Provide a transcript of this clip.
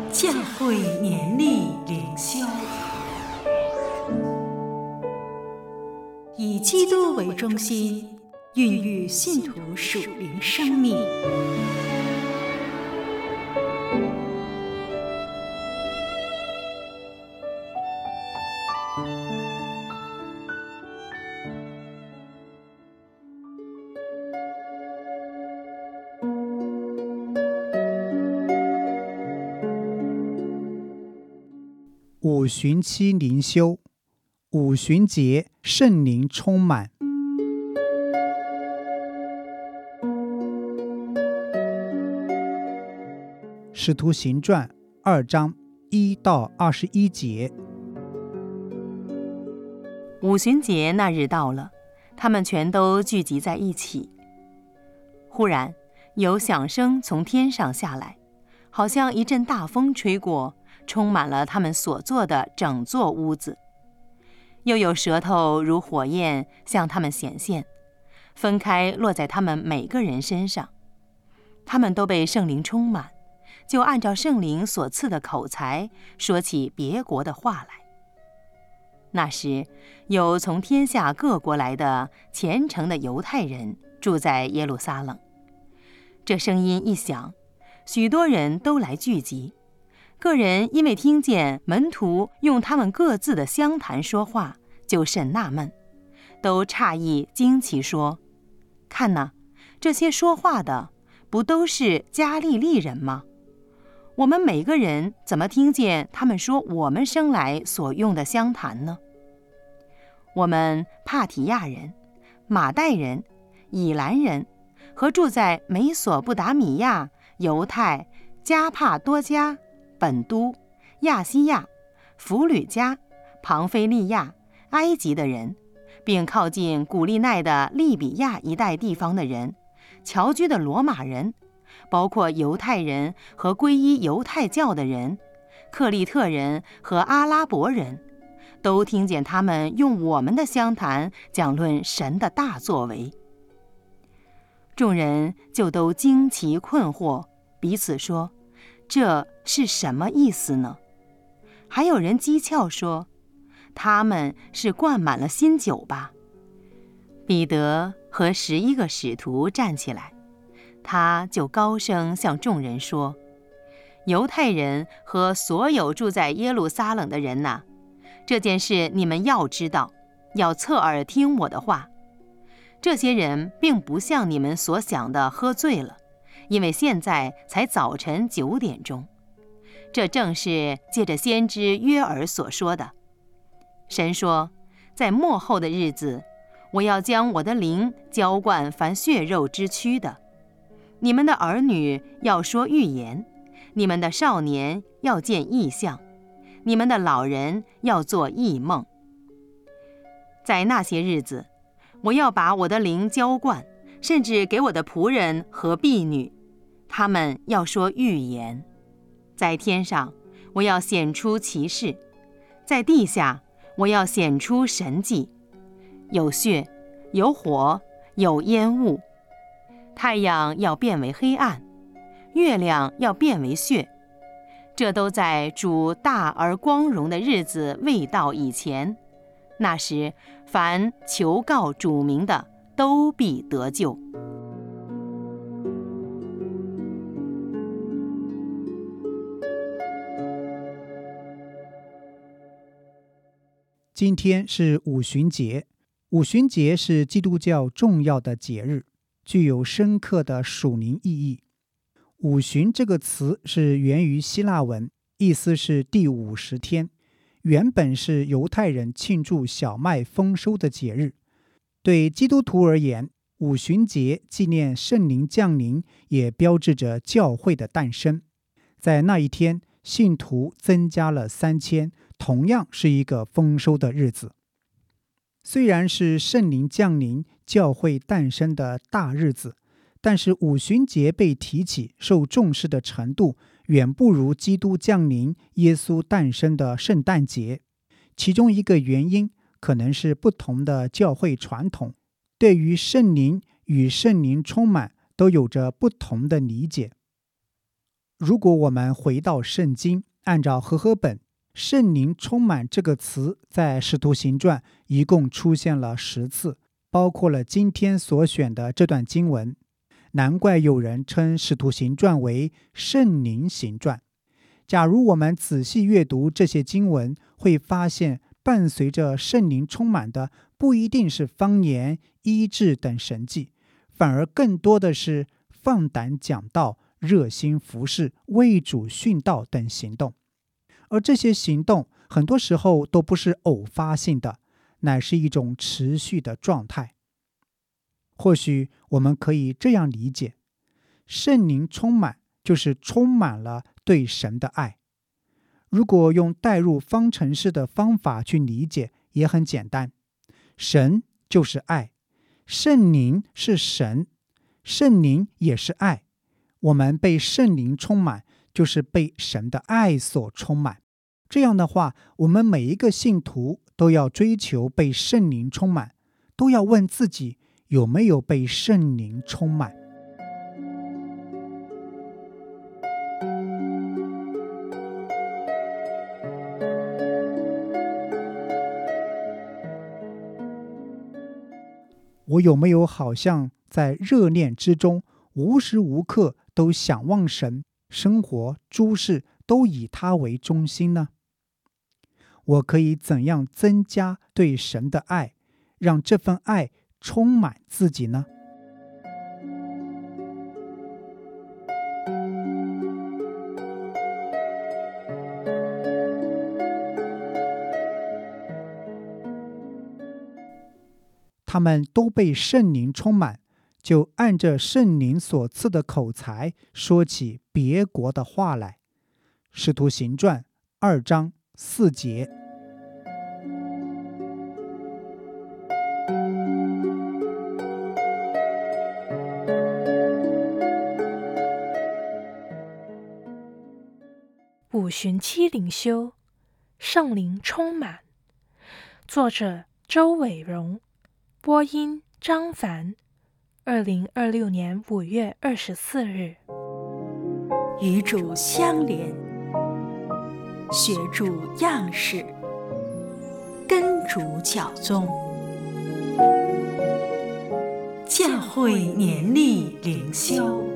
教会年历灵修，以基督为中心，孕育信徒属灵生命。 五旬期灵修，五旬节圣灵充满。使徒行传2章1到21节。 五旬节那日到了，他们全都聚集在一起。忽然有响声从天上下来，好像一阵大风吹过，充满了他们所坐的整座屋子。又有舌头如火焰向他们显现，分开落在他们每个人身上。他们都被圣灵充满，就按照圣灵所赐的口才说起别国的话来。那时有从天下各国来的虔诚的犹太人住在耶路撒冷。这声音一响，许多人都来聚集。个人因为听见门徒用他们各自的乡谈说话，就甚纳闷，都诧异惊奇说：看哪，这些说话的不都是加利利人吗？我们每个人怎么听见他们说我们生来所用的乡谈呢？我们帕提亚人、马代人、以兰人和住在美索不达米亚、犹太、加帕多家、本都、亚西亚、弗吕加、庞菲利亚、埃及的人，并靠近古利奈的利比亚一带地方的人，侨居的罗马人，包括犹太人和皈依犹太教的人，克利特人和阿拉伯人，都听见他们用我们的乡谈讲论神的大作为。众人就都惊奇困惑，彼此说：这是什么意思呢？还有人讥诮说：他们是灌满了新酒吧。彼得和11个使徒站起来，他就高声向众人说：犹太人和所有住在耶路撒冷的人哪，这件事你们要知道，要侧耳听我的话。这些人并不像你们所想的喝醉了，因为现在才早晨9点钟。这正是借着先知约珥所说的。神说，在末后的日子，我要将我的灵浇灌凡血肉之躯的。你们的儿女要说预言，你们的少年要见异象，你们的老人要做异梦。在那些日子，我要把我的灵浇灌，甚至给我的仆人和婢女，他们要说预言。在天上，我要显出奇事；在地下，我要显出神迹。有血，有火，有烟雾。太阳要变为黑暗，月亮要变为血。这都在主大而光荣的日子未到以前。那时，凡求告主名的，都必得救。 今天是五旬节。五旬节是基督教重要的节日，具有深刻的属灵意义。五旬这个词是源于希腊文，意思是第50天，原本是犹太人庆祝小麦丰收的节日。对基督徒而言，五旬节纪念圣灵降临，也标志着教会的诞生。在那一天，信徒增加了3000，同样是一个丰收的日子。虽然是圣灵降临、教会诞生的大日子，但是五旬节被提起、受重视的程度远不如基督降临、耶稣诞生的圣诞节。其中一个原因可能是不同的教会传统，对于圣灵与圣灵充满都有着不同的理解。 如果我们回到圣经，按照和合本，圣灵充满这个词在使徒行传一共出现了10次，包括了今天所选的这段经文。难怪有人称使徒行传为圣灵行传。假如我们仔细阅读这些经文，会发现伴随着圣灵充满的不一定是方言、医治等神迹，反而更多的是放胆讲道、热心服侍、为主殉道等行动。而这些行动很多时候都不是偶发性的，乃是一种持续的状态。或许我们可以这样理解，圣灵充满就是充满了对神的爱。如果用带入方程式的方法去理解，也很简单。神就是爱，圣灵是神，圣灵也是爱。我们被圣灵充满，就是被神的爱所充满。这样的话，我们每一个信徒都要追求被圣灵充满，都要问自己有没有被圣灵充满。我有没有好像在热恋之中，无时无刻都想望神，生活诸事都以他为中心呢？我可以怎样增加对神的爱，让这份爱充满自己呢？他们都被圣灵充满，就按着圣灵所赐的口才说起别国的话来。使徒行传2章4节。 五旬期灵修，圣灵充满。作者周伟荣，播音张凡。2026年5月24日。 与主相连，学主样式，跟主脚踪，教会年历灵修。